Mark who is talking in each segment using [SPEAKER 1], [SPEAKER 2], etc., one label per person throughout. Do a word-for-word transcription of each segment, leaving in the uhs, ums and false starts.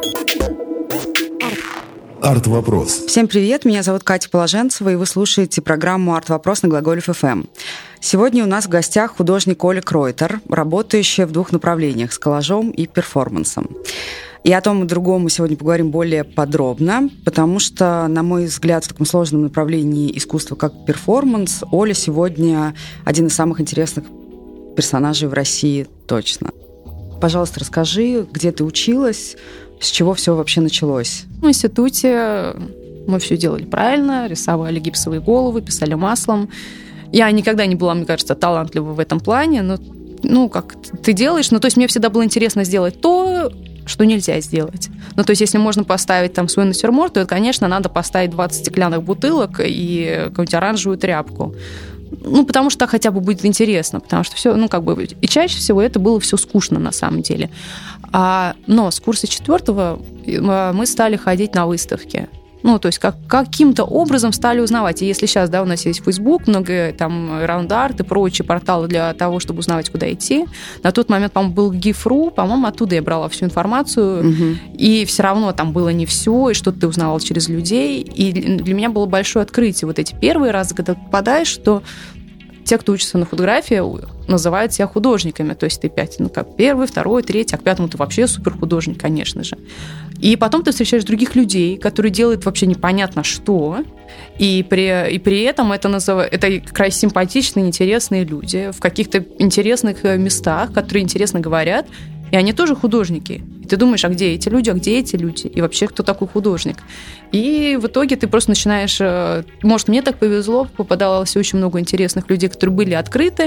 [SPEAKER 1] Арт-вопрос.
[SPEAKER 2] Всем привет, меня зовут Катя Положенцева, и вы слушаете программу «Арт-вопрос» на Глаголев эф эм. Сегодня у нас в гостях художник Оля Кройтер, работающая в двух направлениях – с коллажом и перформансом. И о том и другом мы сегодня поговорим более подробно, потому что, на мой взгляд, в таком сложном направлении искусства, как перформанс, Оля сегодня один из самых интересных персонажей в России точно. Пожалуйста, расскажи, где ты училась, с чего все вообще началось?
[SPEAKER 3] В институте мы все делали правильно, рисовали гипсовые головы, писали маслом. Я никогда не была, мне кажется, талантлива в этом плане, но, ну, как ты делаешь, ну, то есть мне всегда было интересно сделать то, что нельзя сделать. Ну, то есть если можно поставить там свой натюрморт, то, конечно, надо поставить двадцать стеклянных бутылок и какую-нибудь оранжевую тряпку. Ну, потому что хотя бы будет интересно, потому что все, ну, как бы, и чаще всего это было все скучно на самом деле. А, но с курса четвертого мы стали ходить на выставки. Ну, то есть как, каким-то образом стали узнавать. И если сейчас, да, у нас есть Facebook, много там Roundarт и прочие порталы для того, чтобы узнавать, куда идти. На тот момент, по-моему, был гиф точка ру, по-моему, оттуда я брала всю информацию. Угу. И все равно там было не все, и что-то ты узнавал через людей. И для меня было большое открытие. Вот эти первые разы, когда ты попадаешь, что те, кто учится на фотографии, называют себя художниками. То есть ты пять, ну, как первый, второй, третий, а к пятому ты вообще суперхудожник, конечно же. И потом ты встречаешь других людей, которые делают вообще непонятно что, и при, и при этом это, назыв... это как раз симпатичные, интересные люди в каких-то интересных местах, которые интересно говорят, и они тоже художники. И ты думаешь, а где эти люди, а где эти люди? И вообще, кто такой художник? И в итоге ты просто начинаешь... Может, мне так повезло, попадалось очень много интересных людей, которые были открыты,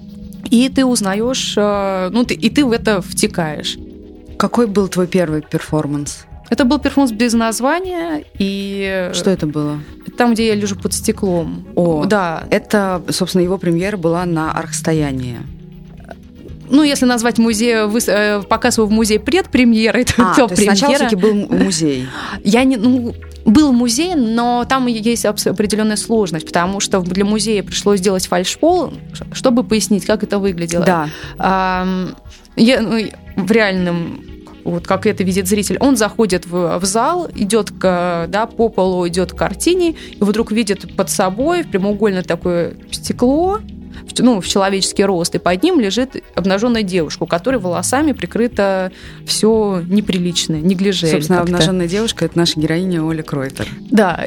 [SPEAKER 3] и ты узнаешь, ну, ты, и ты в это втекаешь.
[SPEAKER 2] Какой был твой первый перформанс?
[SPEAKER 3] Это был перформанс без названия. И
[SPEAKER 2] что это было?
[SPEAKER 3] Там, где я лежу под стеклом.
[SPEAKER 2] О,
[SPEAKER 3] да.
[SPEAKER 2] Это, собственно, его премьера была на Архстоянии.
[SPEAKER 3] Ну, если назвать музей, показ его в музее предпремьеры, то,
[SPEAKER 2] а,
[SPEAKER 3] то,
[SPEAKER 2] то
[SPEAKER 3] премьера.
[SPEAKER 2] Есть сначала все-таки был музей.
[SPEAKER 3] Я не, ну, был музей, но там есть определенная сложность, потому что для музея пришлось сделать фальшпол, чтобы пояснить, как это выглядело.
[SPEAKER 2] Да.
[SPEAKER 3] А, я, ну, в реальном, вот как это видит зритель, он заходит в, в зал, идет к, да, по полу, идет к картине, и вдруг видит под собой прямоугольное такое стекло, ну, в человеческий рост, и под ним лежит обнаженная девушка, у которой волосами прикрыто все неприличное, неглиже.
[SPEAKER 2] Собственно, как-то. Обнаженная девушка – это наша героиня Оля Кройтер.
[SPEAKER 3] Да,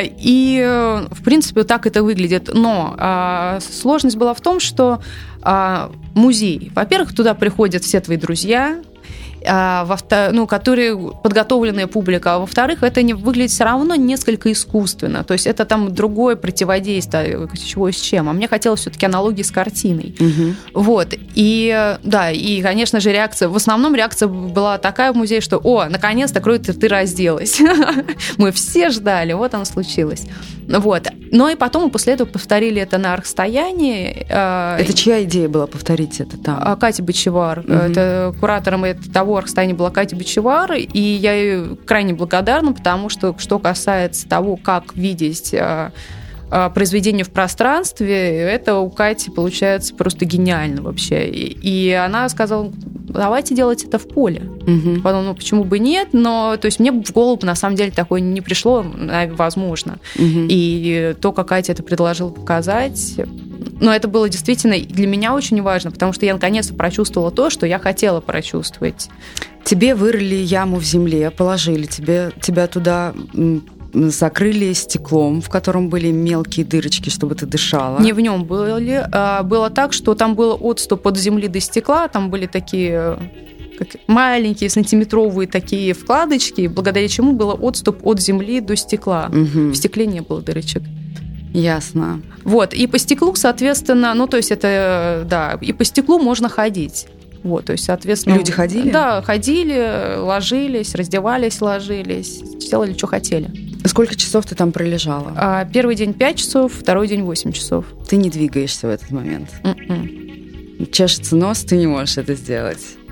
[SPEAKER 3] и, в принципе, так это выглядит. Но а, сложность была в том, что а, музей, во-первых, туда приходят все твои друзья, а, во, ну, которые подготовленная публика, а во-вторых, это не выглядит все равно несколько искусственно, то есть это там другое противодействие, чего с чем, а мне хотелось все-таки аналогии с картиной. Угу. Вот, и да, и, конечно же, реакция, в основном реакция была такая в музее, что, о, наконец-то, Кройтер, ты разделась. Мы все ждали, вот оно случилось. Вот, но и потом мы после этого повторили это на Архстоянии.
[SPEAKER 2] Это чья идея была повторить это там?
[SPEAKER 3] Катя Бочевар, угу. Это куратором того Архстояния была Катя Бочевар, и я ей крайне благодарна, потому что, что касается того, как видеть произведение в пространстве, это у Кати получается просто гениально вообще. И, и она сказала, давайте делать это в поле. Угу. Потом, ну, почему бы нет, но то есть мне в голову на самом деле такое не пришло, возможно. Угу. И то, как Катя это предложила показать... Но это было действительно для меня очень важно, потому что я наконец-то прочувствовала то, что я хотела прочувствовать.
[SPEAKER 2] Тебе вырыли яму в земле, положили тебе, тебя туда... закрыли стеклом, в котором были мелкие дырочки, чтобы ты дышала.
[SPEAKER 3] Не в нем были. Было так, что там был отступ от земли до стекла, там были такие как маленькие сантиметровые такие вкладочки, благодаря чему был отступ от земли до стекла. Угу. В стекле не было дырочек.
[SPEAKER 2] Ясно.
[SPEAKER 3] Вот, и по стеклу, соответственно, ну, то есть это, да, и по стеклу можно ходить. Вот, то есть, соответственно...
[SPEAKER 2] Люди ходили?
[SPEAKER 3] Да, ходили, ложились, раздевались, ложились, делали, что хотели.
[SPEAKER 2] Сколько часов ты там пролежала?
[SPEAKER 3] Первый день пять часов, второй день восемь часов.
[SPEAKER 2] Ты не двигаешься в этот момент? Mm-mm. Чешется нос, ты не можешь это сделать?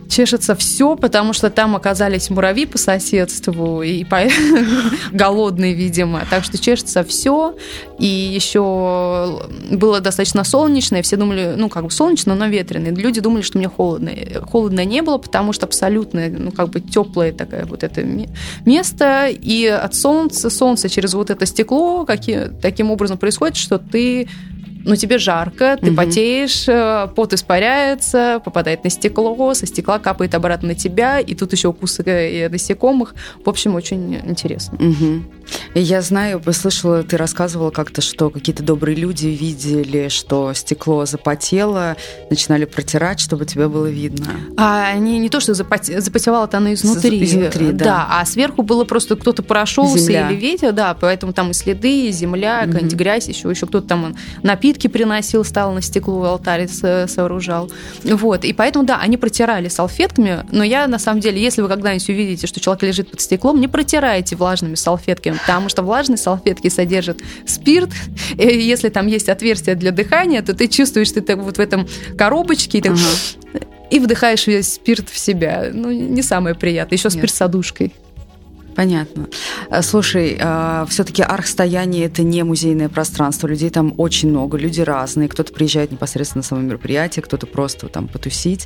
[SPEAKER 3] чешется все, потому что там оказались муравьи по соседству, и по... голодные, видимо. Так что чешется все. И еще было достаточно солнечно, и все думали, ну, как бы солнечно, но ветрено. Люди думали, что мне холодно. Холодно не было, потому что абсолютно, ну, как бы теплое такое вот это место. И от солнца, солнце через вот это стекло каким, таким образом происходит, что ты... Ну, тебе жарко, ты угу. потеешь, пот испаряется, попадает на стекло, со стекла капает обратно на тебя, и тут еще укусы насекомых. В общем, очень интересно.
[SPEAKER 2] Угу. Я знаю, слышала, ты рассказывала как-то, что какие-то добрые люди видели, что стекло запотело, начинали протирать, чтобы тебе было видно.
[SPEAKER 3] А они не то, что запоте... запотевало-то оно изнутри.
[SPEAKER 2] Изнутри, да.
[SPEAKER 3] Да, а сверху было просто кто-то прошелся
[SPEAKER 2] земля.
[SPEAKER 3] Или ветер, да, поэтому там и следы, и земля, угу. какая-нибудь грязь, еще, еще кто-то там напитки приносил, стал на стекло, алтарь сооружал. Вот, и поэтому, да, они протирали салфетками, но я, на самом деле, если вы когда-нибудь увидите, что человек лежит под стеклом, не протирайте влажными салфетками, потому что влажные салфетки содержат спирт, и если там есть отверстие для дыхания, то ты чувствуешь, что ты вот в этом коробочке, и, так, ага. и вдыхаешь весь спирт в себя. Ну, не самое приятное. Еще спирт с одушкой.
[SPEAKER 2] Понятно. Слушай, все-таки архстояние – это не музейное пространство, людей там очень много, люди разные, кто-то приезжает непосредственно на само мероприятие, кто-то просто там потусить.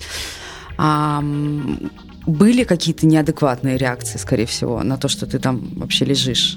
[SPEAKER 2] Были какие-то неадекватные реакции, скорее всего, на то, что ты там вообще лежишь?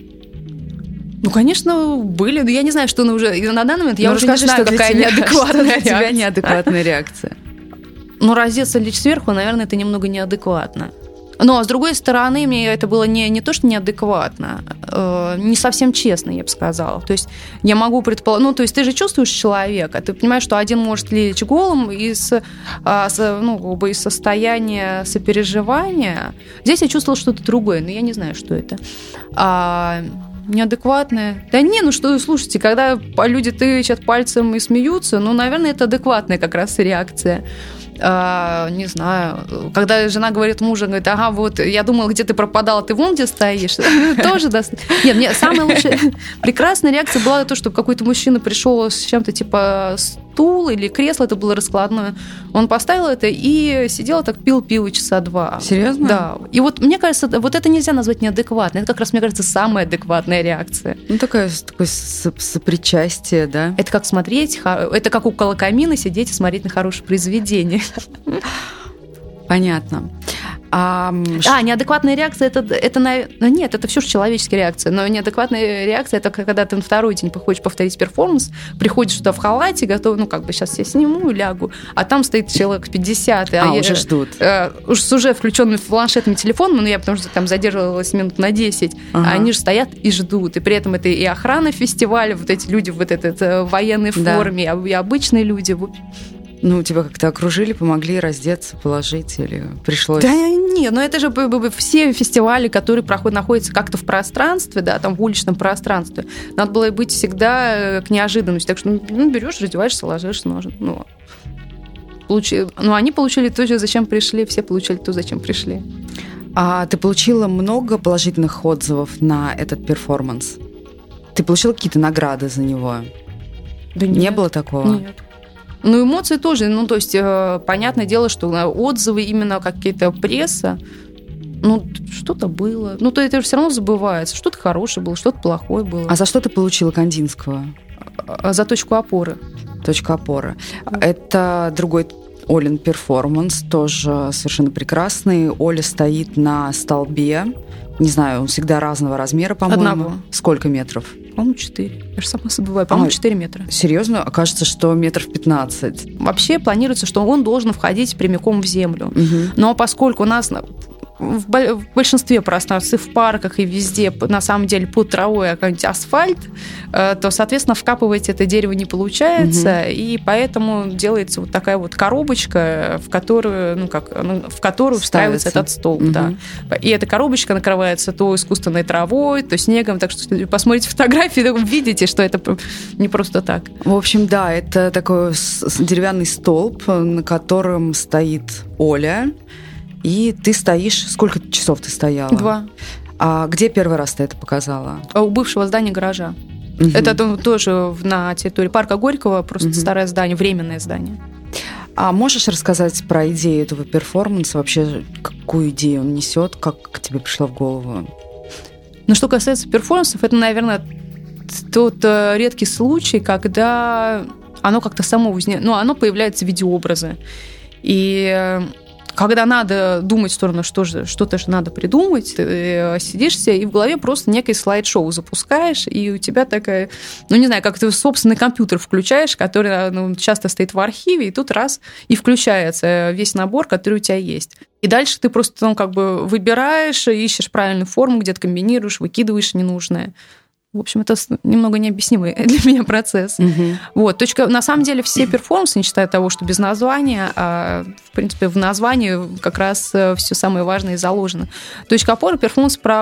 [SPEAKER 3] Ну, конечно, были. Но я не знаю, что на уже на данный момент я ну, уже расскажи, не знаю, какая тебя, неадекватная реакция.
[SPEAKER 2] Для тебя неадекватная реакция.
[SPEAKER 3] Ну, раздеться лечь сверху, наверное, это немного неадекватно. Но, с другой стороны, мне это было не, не то, что неадекватно, э, не совсем честно, я бы сказала. То есть я могу предположить... Ну, то есть ты же чувствуешь человека, ты понимаешь, что один может лечь голым из, а, с, ну, как бы из состояния сопереживания. Здесь я чувствовала что-то другое, но я не знаю, что это. А, неадекватное. Да не, ну что, слушайте, когда люди тычат пальцем и смеются, ну, наверное, это адекватная как раз реакция. А, не знаю, когда жена говорит мужу, говорит, ага, вот, я думала, где ты пропадала, ты вон где стоишь. Тоже даст. Нет, мне самая лучшая, прекрасная реакция была то, что какой-то мужчина пришел с чем-то типа стул или кресло, это было раскладное. Он поставил это и сидел так, пил пиво часа два.
[SPEAKER 2] Серьезно?
[SPEAKER 3] Да. И вот мне кажется, вот это нельзя назвать неадекватной. Это как раз, мне кажется, самая адекватная реакция.
[SPEAKER 2] Ну, такое, такое сопричастие, да?
[SPEAKER 3] Это как смотреть, это как около камина сидеть и смотреть на хорошее произведение.
[SPEAKER 2] Понятно. А,
[SPEAKER 3] а неадекватная реакция это, это на... Нет, это все же человеческая реакция. Но неадекватная реакция это когда ты на второй день хочешь повторить перформанс, приходишь туда в халате, готов, ну как бы сейчас я сниму, лягу, а там стоит человек пятьдесят.
[SPEAKER 2] А,
[SPEAKER 3] а
[SPEAKER 2] уже
[SPEAKER 3] я,
[SPEAKER 2] ждут.
[SPEAKER 3] Э, уже с уже включенным планшетным телефоном, ну я потому что там задерживалась минут на десять, ага. а они же стоят и ждут. И при этом это и охрана фестиваля, вот эти люди в вот этой в военной форме, да. и обычные люди.
[SPEAKER 2] Ну, тебя как-то окружили, помогли раздеться, положить или пришлось?
[SPEAKER 3] Да нет, но это же все фестивали, которые проходят, находятся как-то в пространстве, да, там в уличном пространстве. Надо было быть всегда к неожиданности. Так что ну, берешь, раздеваешься, ложишься, ну, ну, получи... ну, они получили то, зачем пришли, все получили то, зачем пришли.
[SPEAKER 2] А ты получила много положительных отзывов на этот перформанс? Ты получила какие-то награды за него?
[SPEAKER 3] Да нет.
[SPEAKER 2] Не было такого?
[SPEAKER 3] Нет. Ну, эмоции тоже. Ну, то есть, э, понятное дело, что отзывы, именно какие-то пресса, ну, что-то было. Ну, то это же все равно забывается. Что-то хорошее было, что-то плохое было.
[SPEAKER 2] А за что ты получила Кандинского?
[SPEAKER 3] А, за точку опоры.
[SPEAKER 2] Точка опоры. Это другой Олин перформанс, тоже совершенно прекрасный. Оля стоит на столбе. Не знаю, он всегда разного размера, по-моему.
[SPEAKER 3] Одного.
[SPEAKER 2] Сколько метров?
[SPEAKER 3] По-моему, четыре. Я же сама забываю. По-моему, четыре метра.
[SPEAKER 2] Серьезно? Кажется, что метров пятнадцать.
[SPEAKER 3] Вообще планируется, что он должен входить прямиком в землю.
[SPEAKER 2] Угу.
[SPEAKER 3] Но поскольку у нас в большинстве пространств, и в парках, и везде, на самом деле, под травой какой-нибудь асфальт, то, соответственно, вкапывать это дерево не получается, угу. и поэтому делается вот такая вот коробочка, в которую, ну, как, в которую встраивается этот столб. Угу. Да. И эта коробочка накрывается то искусственной травой, то снегом, так что посмотрите фотографии, вы видите, что это не просто так.
[SPEAKER 2] В общем, да, это такой деревянный столб, на котором стоит Оля, и ты стоишь... Сколько часов ты стояла?
[SPEAKER 3] Два.
[SPEAKER 2] А где первый раз ты это показала?
[SPEAKER 3] У бывшего здания гаража. Угу. Это тоже на территории парка Горького, просто угу. старое здание, временное здание.
[SPEAKER 2] А можешь рассказать про идею этого перформанса? Вообще, какую идею он несет? Как тебе пришло в голову?
[SPEAKER 3] Ну, что касается перформансов, это, наверное, тот редкий случай, когда оно как-то само возникает. Ну, оно появляется в виде образа. И когда надо думать в сторону, что же, что-то же надо придумать, ты сидишься и в голове просто некое слайд-шоу запускаешь, и у тебя такая, ну, не знаю, как ты собственный компьютер включаешь, который, ну, часто стоит в архиве, и тут раз, и включается весь набор, который у тебя есть. И дальше ты просто, ну, как бы выбираешь, ищешь правильную форму, где-то комбинируешь, выкидываешь ненужное. В общем, это немного необъяснимый для меня процесс. Угу. Вот, точка, на самом деле все перформансы, не считая того, что без названия, а, в принципе, в названии как раз все самое важное и заложено. Точка опоры перформанс про,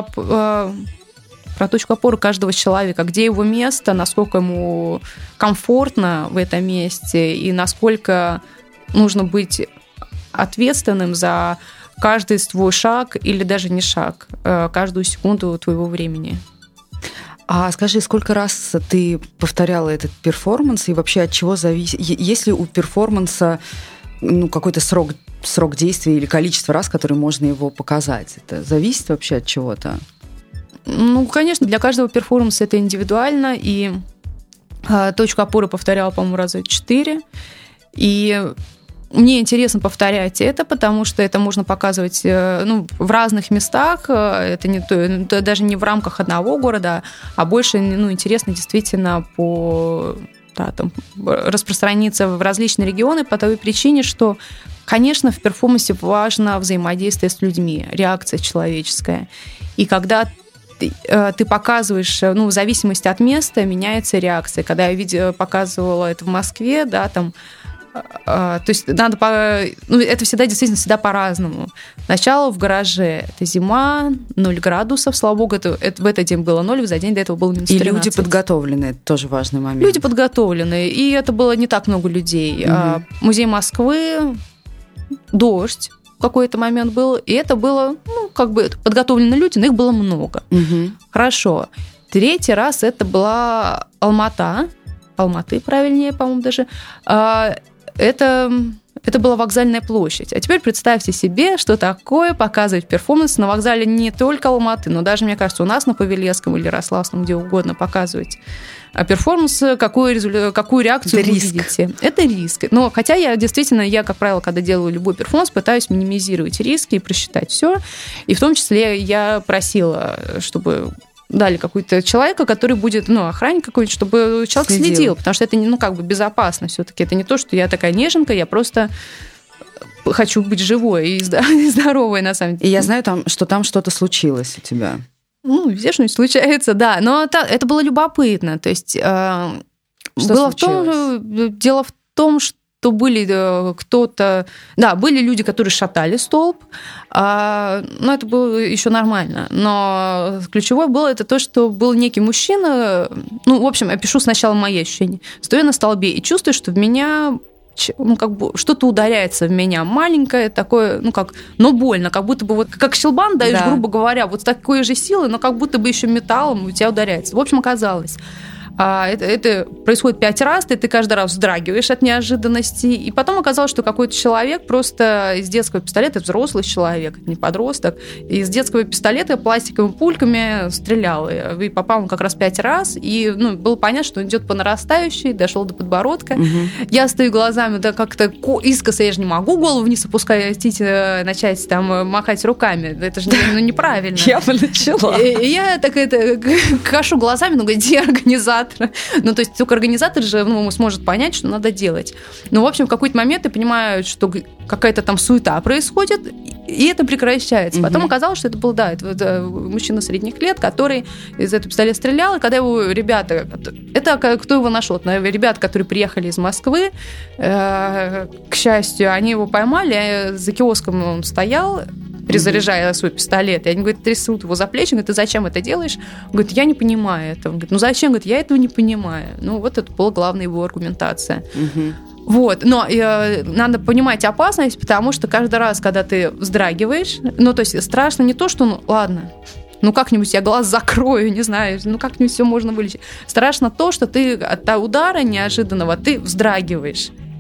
[SPEAKER 3] про точку опоры каждого человека, где его место, насколько ему комфортно в этом месте и насколько нужно быть ответственным за каждый твой шаг или даже не шаг, каждую секунду твоего времени.
[SPEAKER 2] А скажи, сколько раз ты повторяла этот перформанс, и вообще от чего зависит? Есть ли у перформанса, ну, какой-то срок, срок действия или количество раз, который можно его показать? Это зависит вообще от чего-то?
[SPEAKER 3] Ну, конечно, для каждого перформанса это индивидуально, и э, точку опоры повторяла, по-моему, раза четыре, и мне интересно повторять это, потому что это можно показывать, ну, в разных местах. Это, не, это даже не в рамках одного города, а больше, ну, интересно действительно по, да, там, распространиться в различные регионы по той причине, что, конечно, в перформансе важно взаимодействие с людьми, реакция человеческая. И когда ты, ты показываешь, ну, в зависимости от места меняется реакция. Когда я видела, показывала это в Москве, да, там, то есть надо по... ну, это всегда действительно всегда по-разному. Сначала в гараже это зима, ноль градусов, слава богу, это, это, в этот день было ноль, за день до этого было минус тринадцать.
[SPEAKER 2] И люди подготовленные, это тоже важный момент.
[SPEAKER 3] Люди подготовленные, и это было не так много людей. Угу. Музей Москвы, дождь в какой-то момент был, и это было, ну, как бы подготовленные люди, но их было много. Угу. Хорошо. Третий раз это была Алмата, Алматы, правильнее, по-моему, даже. Это, это была вокзальная площадь. А теперь представьте себе, что такое показывать перформанс на вокзале не только Алматы, но даже, мне кажется, у нас на Павелецком или Ярославском, где угодно, показывать перформанс, какую, какую реакцию
[SPEAKER 2] это
[SPEAKER 3] вы
[SPEAKER 2] риск.
[SPEAKER 3] видите. Это риск. Но хотя я действительно, я, как правило, когда делаю любой перформанс, пытаюсь минимизировать риски и просчитать все. И в том числе я просила, чтобы дали какого-то человека, который будет, ну, охранник какой-нибудь, чтобы человек следил. следил, потому что это, ну, как бы безопасно все-таки. Это не то, что я такая неженка, я просто хочу быть живой и здоровой, на самом деле.
[SPEAKER 2] И я знаю, там, что там что-то случилось у тебя.
[SPEAKER 3] Ну, везде что-нибудь случается, да. Но это, это было любопытно. То есть э, было в том, дело в том, что то были кто-то... Да, были люди, которые шатали столб, а, но это было еще нормально. Но ключевое было это то, что был некий мужчина... Ну, в общем, я пишу сначала мои ощущения. Стою на столбе и чувствую, что в меня... Ну, как бы что-то ударяется в меня маленькое, такое, ну, как, но больно, как будто бы вот, как щелбан даешь, да, грубо говоря, вот с такой же силой, но как будто бы еще металлом у тебя ударяется. В общем, оказалось... А это, это происходит пять раз, и ты каждый раз вздрагиваешь от неожиданности. И потом оказалось, что какой-то человек просто из детского пистолета, взрослый человек, не подросток, из детского пистолета пластиковыми пульками стрелял. И попал он как раз пять раз, и, ну, было понятно, что он идет по нарастающей, дошел до подбородка. Угу. Я стою глазами, да, как-то искоса, я же не могу голову вниз опускать, начать там махать руками. Это же, ну, неправильно.
[SPEAKER 2] Я бы начала.
[SPEAKER 3] И я так это кашу глазами, ну, где организатор? Ну, то есть только организатор же, ну, сможет понять, что надо делать. Ну, в общем, в какой-то момент ты понимаешь, что какая-то там суета происходит, и это прекращается. Потом угу. оказалось, что это был, да, это, это мужчина средних лет, который из этого пистолета стрелял, и когда его ребята... Это кто его нашел? Ребята, которые приехали из Москвы, э, к счастью, они его поймали, за киоском он стоял, перезаряжая mm-hmm. свой пистолет. И они, говорят, трясут его за плечи, говорят, ты зачем это делаешь? Он говорит, я не понимаю этого. Он говорит, ну зачем? Говорит, я этого не понимаю. Ну вот это была главная его аргументация. Mm-hmm. Вот, но э, надо понимать опасность, потому что каждый раз, когда ты вздрагиваешь, ну то есть страшно не то, что, ну ладно, ну как-нибудь я глаз закрою, не знаю, ну как-нибудь все можно вылечить. Страшно то, что ты от удара неожиданного ты вздрагиваешь.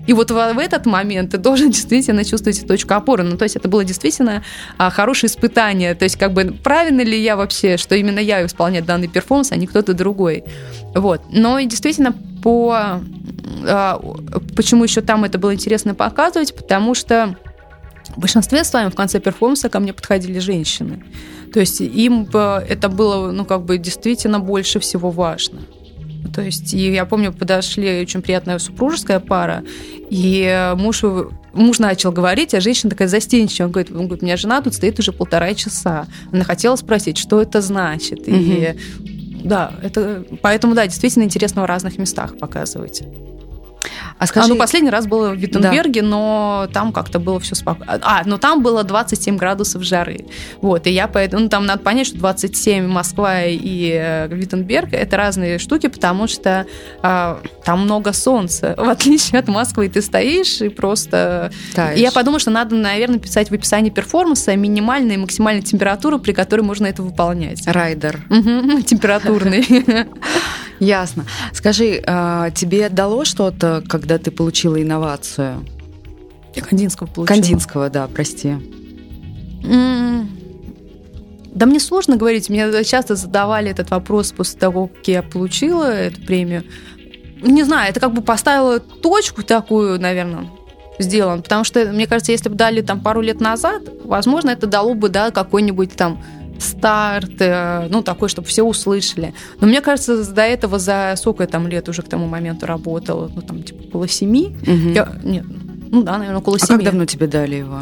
[SPEAKER 3] И вот в, в этот момент ты должен действительно чувствовать точку опоры. Ну, то есть это было действительно а, хорошее испытание. То есть как бы правильно ли я вообще, что именно я исполняю данный перформанс, а не кто-то другой. Вот. Но и действительно по... А, почему еще там это было интересно показывать? Потому что в большинстве своем в конце перформанса ко мне подходили женщины. То есть им это было, ну, как бы действительно больше всего важно. То есть, и я помню, подошли очень приятная супружеская пара, и муж, муж начал говорить, а женщина такая застенчивая. Он говорит, он говорит, у меня жена тут стоит уже полтора часа. Она хотела спросить, что это значит. Угу. И да, это, поэтому, да, действительно интересно в разных местах показывать. А, скажи... а ну, последний раз было в Виттенберге, да. Но там как-то было все спокойно. А, ну там было двадцать семь градусов жары. Вот, и я поэтому... Ну, там надо понять, что двадцать семь Москва и э, Виттенберг — это разные штуки, потому что э, там много солнца, в отличие от Москвы. Ты стоишь и просто... Таешь. И я подумала, что надо, наверное, писать в описании перформанса минимальная и максимальная температура, при которой можно это выполнять.
[SPEAKER 2] Райдер.
[SPEAKER 3] Угу, температурный.
[SPEAKER 2] Ясно. Скажи, тебе дало что-то, когда ты получила инновацию?
[SPEAKER 3] Я Кандинского получила.
[SPEAKER 2] Кандинского, да, прости.
[SPEAKER 3] Mm. Да мне сложно говорить. Мне часто задавали этот вопрос после того, как я получила эту премию. Не знаю, это как бы поставило точку такую, наверное, сделан. Потому что, мне кажется, если бы дали там пару лет назад, возможно, это дало бы, да, какой-нибудь там старт, ну, такой, чтобы все услышали. Но мне кажется, до этого за сколько я там лет уже к тому моменту работала, ну, там, типа, около семи. Угу. Я, нет, ну, да, наверное, около семи.
[SPEAKER 2] А как давно тебе дали его?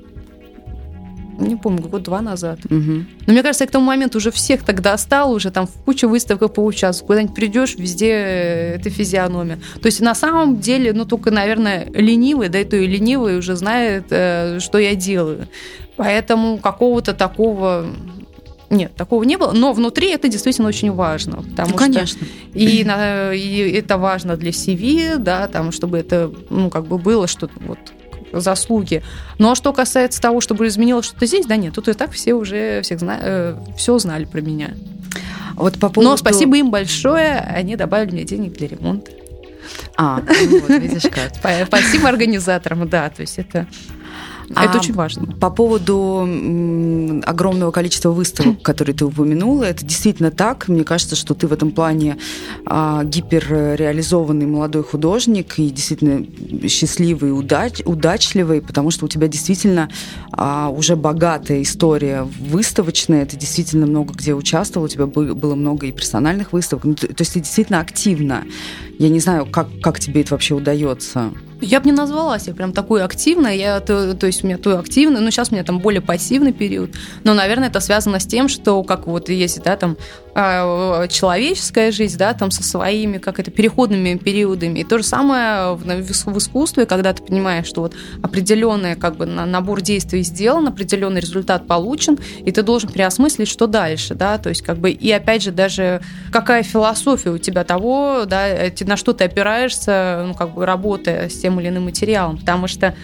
[SPEAKER 3] Не помню, год-два назад. Угу. Но мне кажется, я к тому моменту уже всех тогда достала, уже там в кучу выставок поучаствовала. Куда-нибудь придешь, везде это физиономия. То есть на самом деле, ну, только, наверное, ленивый, да и то и ленивый уже знает, что я делаю. Поэтому какого-то такого... Нет, такого не было, но внутри это действительно очень важно. Потому ну,
[SPEAKER 2] конечно.
[SPEAKER 3] Что и, и это важно для си ви, да, там, чтобы это, ну, как бы было что-то вот заслуги. Ну, а что касается того, чтобы изменилось что-то здесь, да нет, тут и так все уже всех зна... все знали про меня.
[SPEAKER 2] Вот по поводу...
[SPEAKER 3] Но спасибо им большое, они добавили мне денег для ремонта.
[SPEAKER 2] А, ну вот, видишь как.
[SPEAKER 3] Спасибо организаторам, да, то есть это... Это а очень важно.
[SPEAKER 2] По поводу огромного количества выставок, которые ты упомянула, это действительно так. Мне кажется, что ты в этом плане а, гиперреализованный молодой художник и действительно счастливый, удач, удачливый, потому что у тебя действительно а, уже богатая история выставочная. Ты действительно много где участвовал, у тебя было много и персональных выставок. Ну, то, то есть ты действительно активна. Я не знаю, как, как тебе это вообще удается.
[SPEAKER 3] Я бы не назвала себя прям такой активной. Я, то, то есть у меня то активный, но сейчас у меня там более пассивный период. Но, наверное, это связано с тем, что как вот есть, да, там человеческая жизнь, да, там со своими, как это, переходными периодами. И то же самое в, в искусстве, когда ты понимаешь, что вот определенный как бы набор действий сделан, определенный результат получен, и ты должен переосмыслить, что дальше, да, то есть как бы и опять же даже какая философия у тебя того, да, на что ты опираешься, ну как бы работая с тем или иным материалом, потому что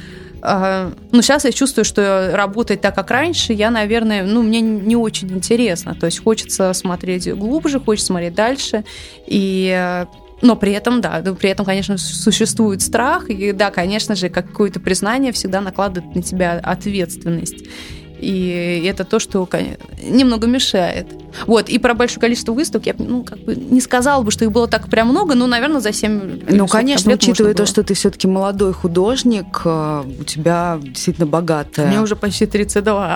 [SPEAKER 3] ну, сейчас я чувствую, что работать так, как раньше, я, наверное, ну, мне не очень интересно. То есть хочется смотреть глубже, хочется смотреть дальше. И... Но при этом, да, при этом, конечно, существует страх. И да, конечно же, какое-то признание всегда накладывает на тебя ответственность. И это то, что немного мешает. Вот. И про большое количество выставок я, ну, как бы не сказала бы, что их было так прям много, но, наверное, за семь
[SPEAKER 2] Ну, конечно, учитывая то, что ты все-таки молодой художник, у тебя действительно богатая.
[SPEAKER 3] Мне уже почти тридцать два.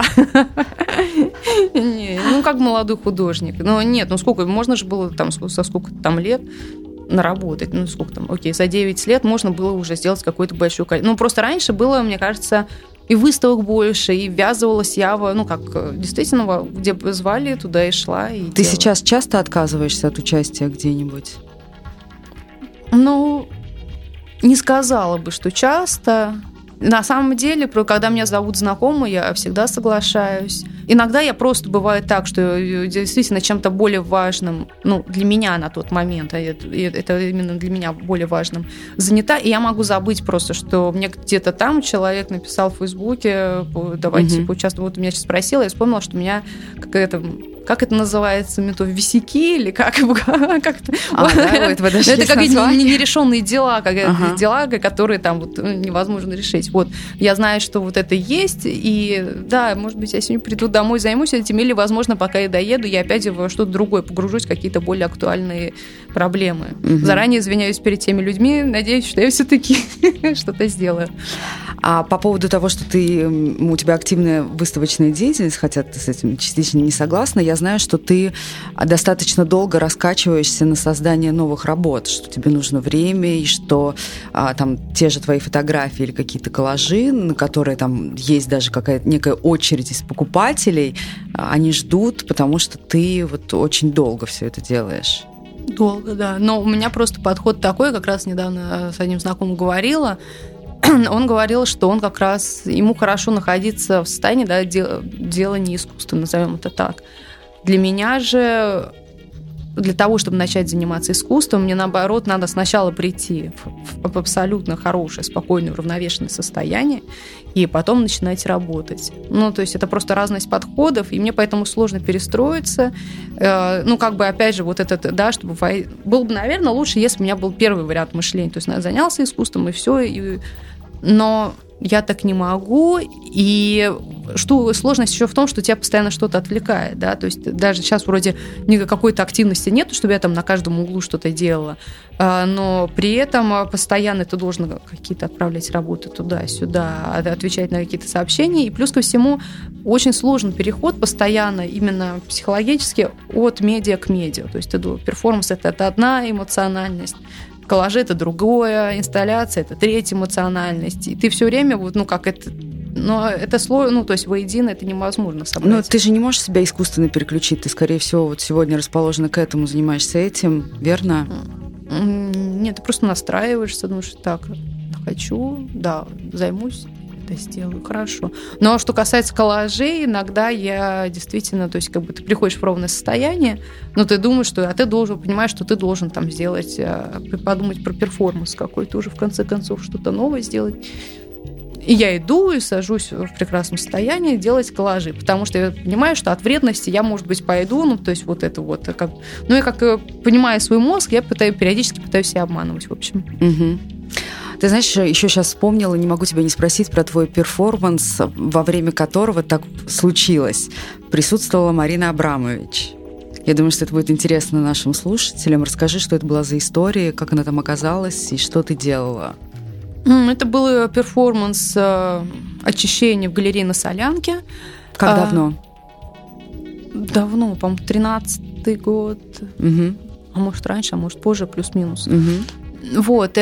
[SPEAKER 3] Ну, как молодой художник. Ну, нет, ну сколько, можно же было там со сколько-то там лет наработать, ну, сколько там, окей, за девять лет можно было уже сделать какое-то большое количество. Ну, просто раньше было, мне кажется, и выставок больше, и ввязывалась я в, ну, как, действительно, где звали, туда и шла. И
[SPEAKER 2] Ты
[SPEAKER 3] делала.
[SPEAKER 2] Сейчас часто отказываешься от участия где-нибудь?
[SPEAKER 3] Ну, не сказала бы, что часто. На самом деле, когда меня зовут знакомые, я всегда соглашаюсь. Иногда я просто бывает так, что действительно чем-то более важным, ну, для меня на тот момент, это именно для меня более важным, занята, и я могу забыть просто, что мне где-то там человек написал в Фейсбуке, давайте mm-hmm. поучаствуем. Вот меня сейчас спросила, я вспомнила, что у меня какая-то как это называется, метод висяки или как, как это?
[SPEAKER 2] А, да, это
[SPEAKER 3] это какие-то нерешенные дела, ага. дела, которые там вот невозможно решить. Вот я знаю, что вот это есть, и да, может быть, я сегодня приду домой, займусь этим, или, возможно, пока я доеду, я опять во что-то другое погружусь, какие-то более актуальные проблемы. Угу. Заранее извиняюсь перед теми людьми, надеюсь, что я все-таки что-то сделаю.
[SPEAKER 2] А по поводу того, что ты, у тебя активная выставочная деятельность, хотя ты с этим частично не согласна, я знаю, что ты достаточно долго раскачиваешься на создание новых работ, что тебе нужно время, и что а, там те же твои фотографии или какие-то коллажи, на которые там есть даже какая-то некая очередь из покупателей, они ждут, потому что ты вот очень долго все это делаешь.
[SPEAKER 3] Долго, да. Но у меня просто подход такой, как раз недавно с одним знакомым говорила. Он говорил, что он как раз, ему хорошо находиться в состоянии, да, делания искусства, назовем это так. Для меня же, для того, чтобы начать заниматься искусством, мне, наоборот, надо сначала прийти в, в абсолютно хорошее, спокойное, уравновешенное состояние, и потом начинать работать. Ну, то есть это просто разность подходов, и мне поэтому сложно перестроиться. Ну, как бы, опять же, вот этот, да, чтобы... Было бы, наверное, лучше, если бы у меня был первый вариант мышления. То есть я занялся искусством, и все, и... но я так не могу, и что сложность еще в том, что тебя постоянно что-то отвлекает, да, то есть даже сейчас вроде какой-то активности нет, чтобы я там на каждом углу что-то делала, но при этом постоянно ты должен какие-то отправлять работы туда-сюда, отвечать на какие-то сообщения, и плюс ко всему очень сложный переход постоянно именно психологически от медиа к медиа, то есть перформанс – это одна эмоциональность, коллажи – это другое, инсталляция – это третья эмоциональность. И ты все время, вот, ну, как это... Но это сложно, ну, то есть воедино это невозможно собрать.
[SPEAKER 2] Но ты же не можешь себя искусственно переключить. Ты, скорее всего, вот сегодня расположена к этому, занимаешься этим, верно?
[SPEAKER 3] Нет, ты просто настраиваешься, думаешь, так, хочу, да, займусь. Это сделаю, хорошо. Но что касается коллажей, иногда я действительно, то есть как бы ты приходишь в ровное состояние, но ты думаешь, что, а ты должен, понимаешь, что ты должен там сделать, подумать про перформанс какой-то уже в конце концов, что-то новое сделать. И я иду и сажусь в прекрасном состоянии делать коллажи, потому что я понимаю, что от вредности я, может быть, пойду, ну, то есть вот это вот, как, ну, я как понимаю свой мозг, я пытаюсь, периодически пытаюсь себя обманывать, в общем.
[SPEAKER 2] Угу. Ты знаешь, еще сейчас вспомнила, не могу тебя не спросить про твой перформанс, во время которого так случилось. Присутствовала Марина Абрамович. Я думаю, что это будет интересно нашим слушателям. Расскажи, что это была за история, как она там оказалась и что ты делала.
[SPEAKER 3] Это был перформанс очищения в галерее на Солянке.
[SPEAKER 2] Как а, давно?
[SPEAKER 3] Давно, по-моему, тринадцатый год.
[SPEAKER 2] Угу.
[SPEAKER 3] А может, раньше, а может, позже, плюс-минус.
[SPEAKER 2] Угу.
[SPEAKER 3] Вот.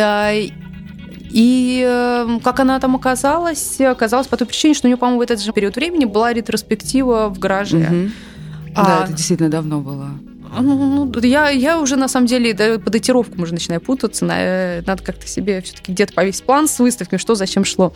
[SPEAKER 3] И как она там оказалась? Оказалось по той причине, что у нее, по-моему, в этот же период времени была ретроспектива в гараже.
[SPEAKER 2] Угу. А, да, это действительно давно было.
[SPEAKER 3] Ну, я, я уже, на самом деле, да, по датировкам уже начинаю путаться. Надо как-то себе все-таки где-то повесить план с выставками, что зачем шло.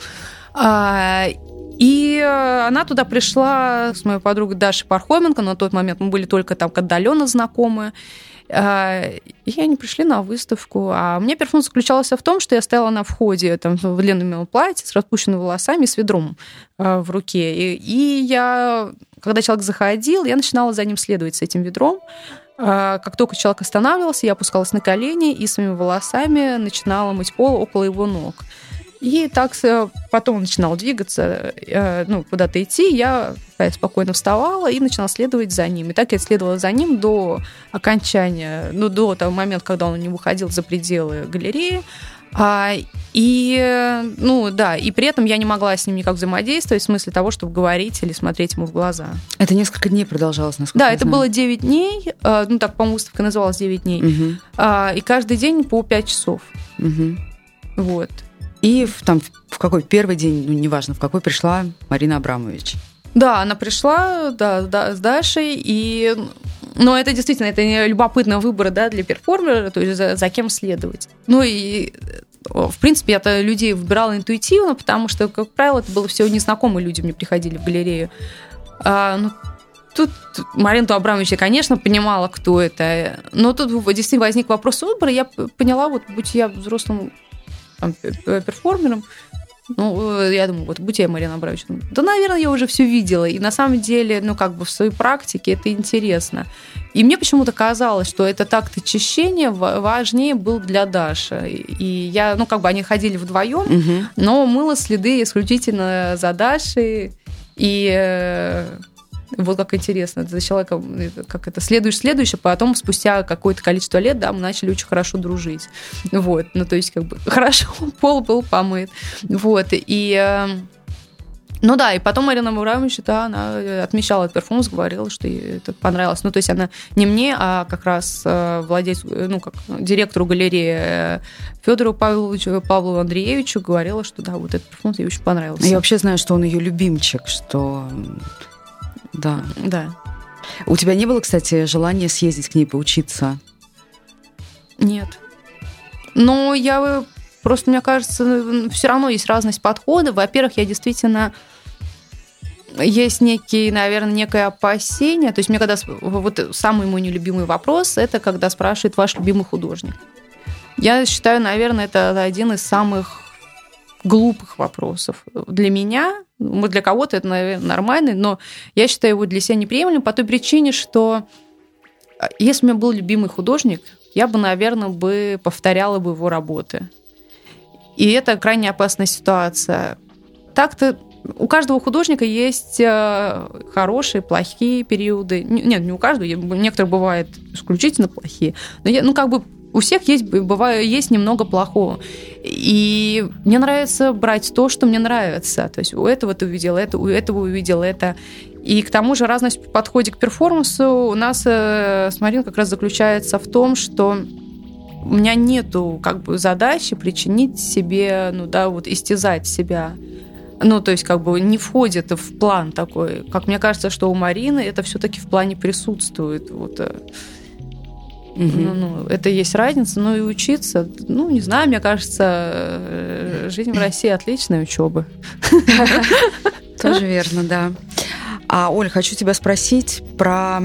[SPEAKER 3] И она туда пришла с моей подругой Дашей Пархоменко. На тот момент мы были только там отдаленно знакомы. И они пришли на выставку. А у меня перформанс заключался в том, что я стояла на входе там, в длинном платье с распущенными волосами и с ведром в руке. И, и я, когда человек заходил, я начинала за ним следовать с этим ведром. Как только человек останавливался, я опускалась на колени и своими волосами начинала мыть пол около его ног. И так потом он начинал двигаться, ну, куда-то идти, я спокойно вставала и начинала следовать за ним. И так я следовала за ним до окончания, ну, до того момента, когда он не выходил за пределы галереи. А, и, ну, да, и при этом я не могла с ним никак взаимодействовать, в смысле того, чтобы говорить или смотреть ему в глаза.
[SPEAKER 2] Это несколько дней продолжалось, насколько
[SPEAKER 3] Да,
[SPEAKER 2] я
[SPEAKER 3] это
[SPEAKER 2] знаю.
[SPEAKER 3] было девять дней, ну, так, по-моему, выставка называлась девять дней.
[SPEAKER 2] Угу.
[SPEAKER 3] И каждый день по пять часов.
[SPEAKER 2] Угу.
[SPEAKER 3] Вот.
[SPEAKER 2] И в, там, в какой первый день, ну, неважно, в какой пришла Марина Абрамович?
[SPEAKER 3] Да, она пришла, да, да, с Дашей, и... Но это действительно, это любопытный выбор, да, для перформера, то есть за, за кем следовать. Ну и, в принципе, я-то людей выбирала интуитивно, потому что, как правило, это было все незнакомые люди, мне приходили в галерею. А, ну, тут Марину Абрамовича, конечно, понимала, кто это, но тут действительно возник вопрос выбора, я поняла, вот, будь я взрослым там, перформером, Ну, я думаю, вот будь я Марина Абрамович, да, наверное, я уже все видела. И на самом деле, ну, как бы в своей практике это интересно. И мне почему-то казалось, что этот акт очищения важнее был для Даши. И я, ну, как бы они ходили вдвоем, угу. но мыла следы исключительно за Дашей. И вот как интересно, за человеком, как это, следуешь, следующее, потом спустя какое-то количество лет, да, мы начали очень хорошо дружить. Вот, ну, то есть, как бы, хорошо, пол был помыт. Вот, и... Ну да, и потом Марина Абрамович, да, она отмечала этот перформанс, говорила, что ей это понравилось. Ну, то есть она не мне, а как раз владельцу, ну, как директору галереи Федору Павловичу, Павлу Андреевичу говорила, что да, вот этот перформанс ей очень понравился.
[SPEAKER 2] Я вообще знаю, что он ее любимчик, что... Да.
[SPEAKER 3] Да.
[SPEAKER 2] У тебя не было, кстати, желания съездить к ней поучиться?
[SPEAKER 3] Нет. Но я просто, мне кажется, все равно есть разность подходов. Во-первых, я действительно... Есть некие, наверное, некое опасение. То есть мне когда... Вот самый мой нелюбимый вопрос, это когда спрашивает ваш любимый художник. Я считаю, наверное, это один из самых глупых вопросов. Для меня, для кого-то это, наверное, нормально, но я считаю его для себя неприемлемым по той причине, что если у меня был любимый художник, я бы, наверное, бы повторяла бы его работы. И это крайне опасная ситуация. Так-то у каждого художника есть хорошие, плохие периоды. Нет, не у каждого, некоторые бывают исключительно плохие. Но я, ну, как бы у всех есть, бывает, есть немного плохого. И мне нравится брать то, что мне нравится. То есть у этого ты увидел это, у этого увидел это. И к тому же разность в подходе к перформансу у нас с Мариной как раз заключается в том, что у меня нету как бы задачи причинить себе, ну да, вот истязать себя. Ну, то есть как бы не входит в план такой. Как мне кажется, что у Марины это все-таки в плане присутствует. Вот. Угу. Ну, ну, это есть разница, но и учиться, ну, не знаю, мне кажется, жизнь в России отличная учеба.
[SPEAKER 2] Тоже верно, да. А, Оль, хочу тебя спросить про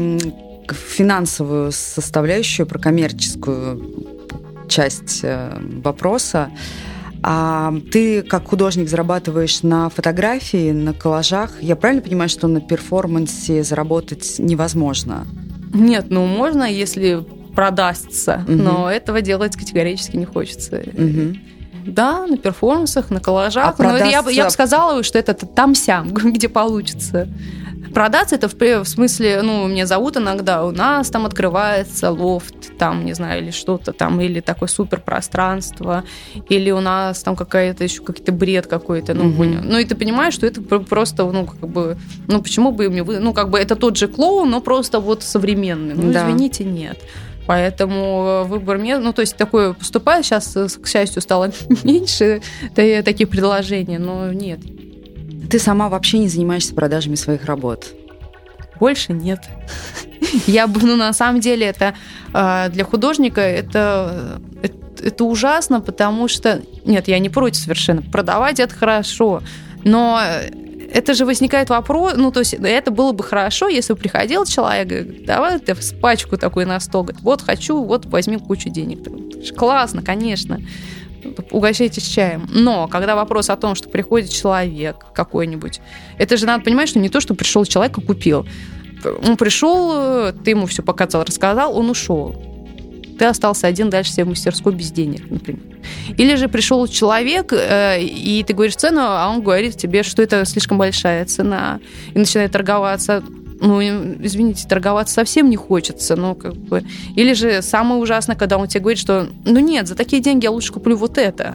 [SPEAKER 2] финансовую составляющую, про коммерческую часть вопроса. А ты как художник зарабатываешь на фотографии, на коллажах. Я правильно понимаю, что на перформансе заработать невозможно?
[SPEAKER 3] Нет, ну можно, если продастся, угу. но этого делать категорически не хочется. Угу. Да, на перформансах, на коллажах. А продастся... Но я, я бы сказала, что это там-сям, где получится. Продаться это в, в смысле, ну, меня зовут иногда, у нас там открывается лофт, там, не знаю, или что-то там, или такое суперпространство, или у нас там какая-то еще какой-то бред какой-то, ну, mm-hmm. ну, и ты понимаешь, что это просто, ну, как бы, ну, почему бы мне, ну, как бы это тот же клоун, но просто вот современный, ну, да. Извините, нет. Поэтому выбор мест, ну, то есть такое поступает, сейчас, к счастью, стало меньше таких предложений, но нет.
[SPEAKER 2] Ты сама вообще не занимаешься продажами своих работ?
[SPEAKER 3] Больше нет. Я бы, ну, на самом деле, это для художника это, это, это ужасно, потому что... Нет, я не против совершенно. Продавать это хорошо, но это же возникает вопрос, ну, то есть это было бы хорошо, если бы приходил человек, говорит, давай ты пачку такой на стол, говорит, вот хочу, вот возьми кучу денег. Классно, конечно. Угощайтесь чаем. Но когда вопрос о том, что приходит человек какой-нибудь, это же надо понимать, что не то, что пришел человек и купил. Он пришел, ты ему все показал, рассказал, он ушел. Ты остался один дальше себе в мастерской без денег, например. Или же пришел человек, и ты говоришь цену, а он говорит тебе, что это слишком большая цена, и начинает торговаться. Ну, извините, торговаться совсем не хочется, ну, как бы. Или же самое ужасное, когда он тебе говорит, что, ну, нет, за такие деньги я лучше куплю вот это.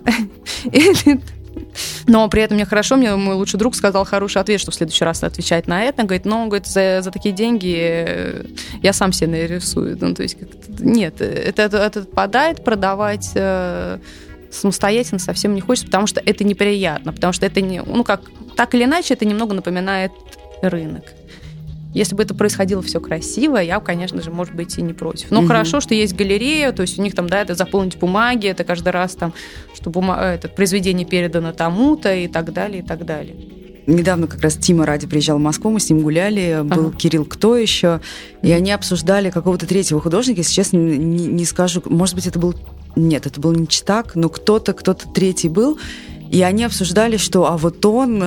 [SPEAKER 3] Но при этом мне хорошо, мне мой лучший друг сказал хороший ответ, что в следующий раз отвечать на это. Он говорит, ну, говорит, за, за такие деньги я сам себе нарисую. Ну, то есть, нет, это, это отпадает, продавать э, самостоятельно совсем не хочется, потому что это неприятно, потому что это, не, ну, как, так или иначе, это немного напоминает рынок. Если бы это происходило все красиво, я, конечно же, может быть, и не против. Но угу. хорошо, что есть галерея, то есть у них там, да, это заполнить бумаги, это каждый раз там, что бума... это произведение передано тому-то и так далее, и так далее.
[SPEAKER 2] Недавно как раз Тима Ради приезжал в Москву, мы с ним гуляли, был ага. Кирилл Кто еще, и они обсуждали какого-то третьего художника, если честно, не, не скажу, может быть, это был... Нет, это был не Читак, но кто-то, кто-то третий был. И они обсуждали, что а вот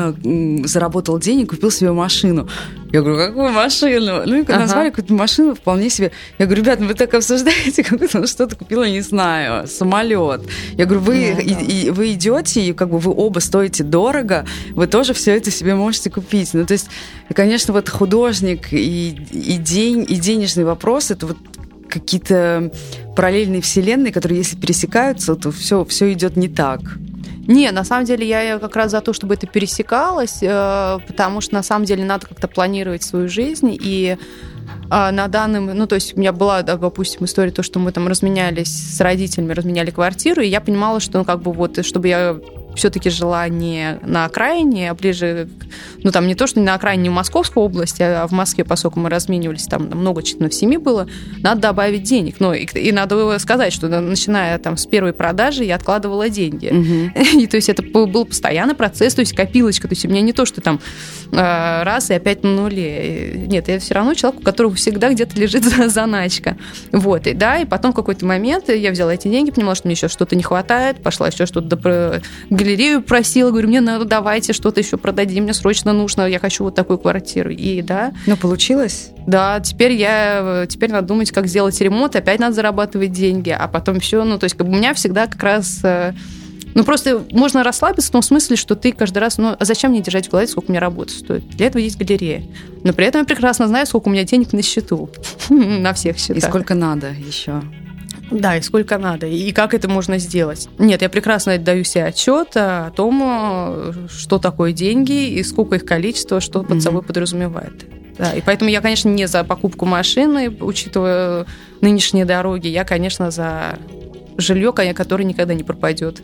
[SPEAKER 2] он заработал денег, купил себе машину. Я говорю, какую машину? Ну, и ага. назвали какую-то машину вполне себе. Я говорю, ребят, ну вы так обсуждаете, как будто он что-то купил, я не знаю, самолет. Я говорю, вы, ну, да. и, и, вы идете, и как бы вы оба стоите дорого, вы тоже все это себе можете купить. Ну, то есть, конечно, вот художник и, и, день, и денежный вопрос, это вот какие-то параллельные вселенные, которые, если пересекаются, то все, все идет не так.
[SPEAKER 3] Не, на самом деле я как раз за то, чтобы это пересекалось, потому что на самом деле надо как-то планировать свою жизнь, и на данном, ну, то есть у меня была, допустим, история, то, что мы там разменялись с родителями, разменяли квартиру, и я понимала, что, ну, как бы вот, чтобы я все-таки жила не на окраине, а ближе, ну, там не то, что не на окраине, не в Московской области, а в Москве, поскольку мы разменивались, там много членов семьи было, надо добавить денег. Ну, и, и надо сказать, что начиная там с первой продажи я откладывала деньги. Mm-hmm. И то есть это был постоянный процесс, то есть копилочка, то есть у меня не то, что там раз и опять на нуле. Нет, я все равно человек, у которого всегда где-то лежит заначка. Вот, и да, и потом в какой-то момент я взяла эти деньги, поняла, что мне еще что-то не хватает, пошла еще что-то галерею просила, говорю, мне надо, давайте что-то еще продадим, мне срочно нужно, я хочу вот такую квартиру. И да.
[SPEAKER 2] Ну, получилось?
[SPEAKER 3] Да, теперь я, теперь надо думать, как сделать ремонт, опять надо зарабатывать деньги, а потом все, ну, то есть как бы у меня всегда как раз, ну, просто можно расслабиться в том смысле, что ты каждый раз, ну, а зачем мне держать в голове, сколько у меня работа стоит? Для этого есть галерея. Но при этом я прекрасно знаю, сколько у меня денег на счету, на всех счетах.
[SPEAKER 2] И сколько надо еще.
[SPEAKER 3] Да, и сколько надо, и как это можно сделать. Нет, я прекрасно отдаю себе отчет о том, что такое деньги и сколько их количество, что под mm-hmm. собой подразумевает. Да, и поэтому я, конечно, не за покупку машины, учитывая нынешние дороги, я, конечно, за жилье, которое никогда не пропадет.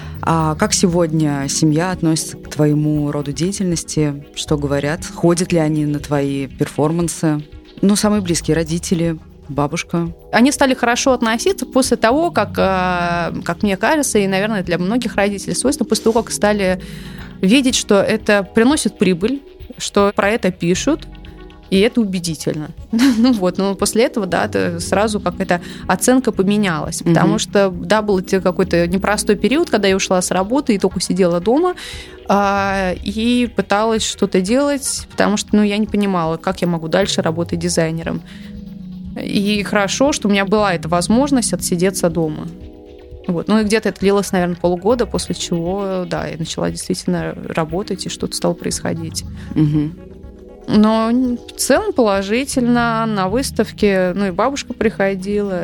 [SPEAKER 2] А как сегодня семья относится к твоему роду деятельности? Что говорят? Ходят ли они на твои перформансы? Ну, самые близкие родители, бабушка.
[SPEAKER 3] Они стали хорошо относиться после того, как, как мне кажется, и, наверное, для многих родителей свойственно, после того, как стали видеть, что это приносит прибыль, что про это пишут, и это убедительно. Ну вот, но после этого, да, это сразу какая-то оценка поменялась, потому mm-hmm. что, да, был какой-то непростой период, когда я ушла с работы и только сидела дома а, и пыталась что-то делать, потому что, ну, я не понимала, как я могу дальше работать дизайнером. И хорошо, что у меня была эта возможность отсидеться дома. Вот. Ну и где-то это длилось, наверное, полгода, после чего, да, я начала действительно работать, и что-то стало происходить.
[SPEAKER 2] Угу.
[SPEAKER 3] Но в целом положительно. На выставке, ну и бабушка приходила,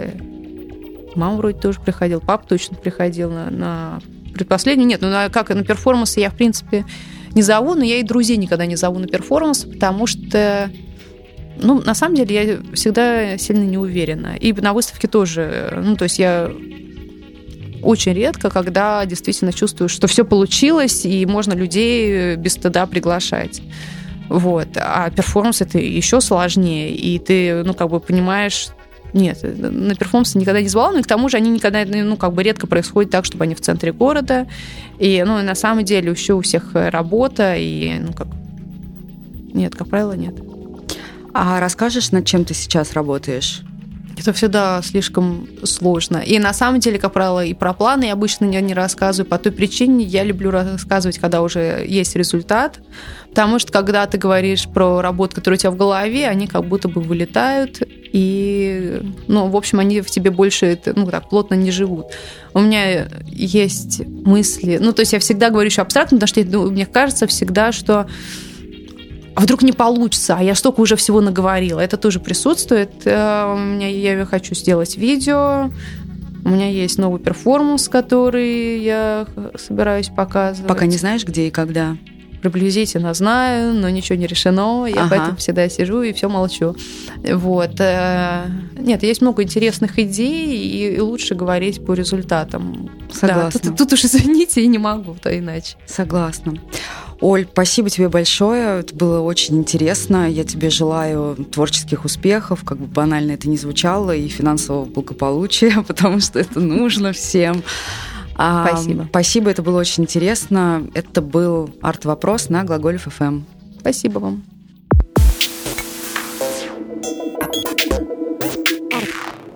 [SPEAKER 3] мама вроде тоже приходила, папа точно приходил на, на предпоследний. Нет, ну на, как на перформансы я, в принципе, не зову, но я и друзей никогда не зову на перформансы, потому что, ну, на самом деле, я всегда сильно не уверена. И на выставке тоже, ну, то есть я очень редко, когда действительно чувствую, что все получилось, и можно людей без стыда приглашать. Вот. А перформанс это еще сложнее, и ты, ну, как бы понимаешь, нет, на перформансы никогда не звала, но и к тому же они никогда, ну, как бы редко происходят так, чтобы они в центре города, и, ну, на самом деле еще у всех работа, и, ну, как, нет, как правило, нет.
[SPEAKER 2] А расскажешь, над чем ты сейчас работаешь?
[SPEAKER 3] Это всегда слишком сложно. И на самом деле, как правило, и про планы я обычно не, не рассказываю. По той причине я люблю рассказывать, когда уже есть результат. Потому что, когда ты говоришь про работу, которая у тебя в голове, они как будто бы вылетают. И, ну, в общем, они в тебе больше, ну, так плотно не живут. У меня есть мысли... Ну, то есть я всегда говорю еще абстрактно, потому что ну, мне кажется всегда, что... А вдруг не получится, а я столько уже всего наговорила. Это тоже присутствует. У меня, я хочу сделать видео. У меня есть новый перформанс, который я собираюсь показывать.
[SPEAKER 2] Пока не знаешь, где и когда?
[SPEAKER 3] Приблизительно знаю, но ничего не решено. Я ага. поэтому всегда сижу и все молчу. Вот. Нет, есть много интересных идей, и лучше говорить по результатам.
[SPEAKER 2] Согласна.
[SPEAKER 3] Да, тут, тут уж извините, и не могу, то иначе.
[SPEAKER 2] Согласна. Оль, спасибо тебе большое, это было очень интересно. Я тебе желаю творческих успехов, как бы банально это ни звучало, и финансового благополучия, потому что это нужно всем.
[SPEAKER 3] Спасибо.
[SPEAKER 2] А, спасибо, это было очень интересно. Это был «Арт-вопрос» на Глаголев эф эм.
[SPEAKER 3] Спасибо вам.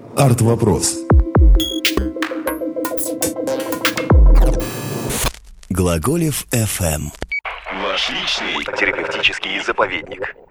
[SPEAKER 1] «Арт-вопрос». Глаголев эф эм. Ваш личный терапевтический заповедник.